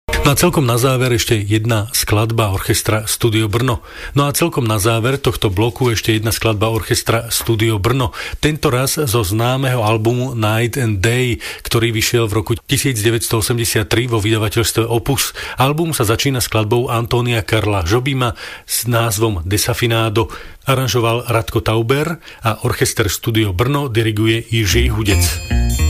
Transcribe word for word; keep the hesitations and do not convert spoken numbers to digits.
No a celkom na záver ešte jedna skladba orchestra Studio Brno. No a celkom na záver tohto bloku ešte jedna skladba orchestra Studio Brno. Tento raz zo známeho albumu Night and Day, ktorý vyšiel v roku devätnásťstoosemdesiattri vo vydavateľstve Opus. Album sa začína skladbou Antónia Karla Jobima s názvom Desafinado. Aranžoval Radko Tauber a orchester Studio Brno diriguje Jiří Hudec.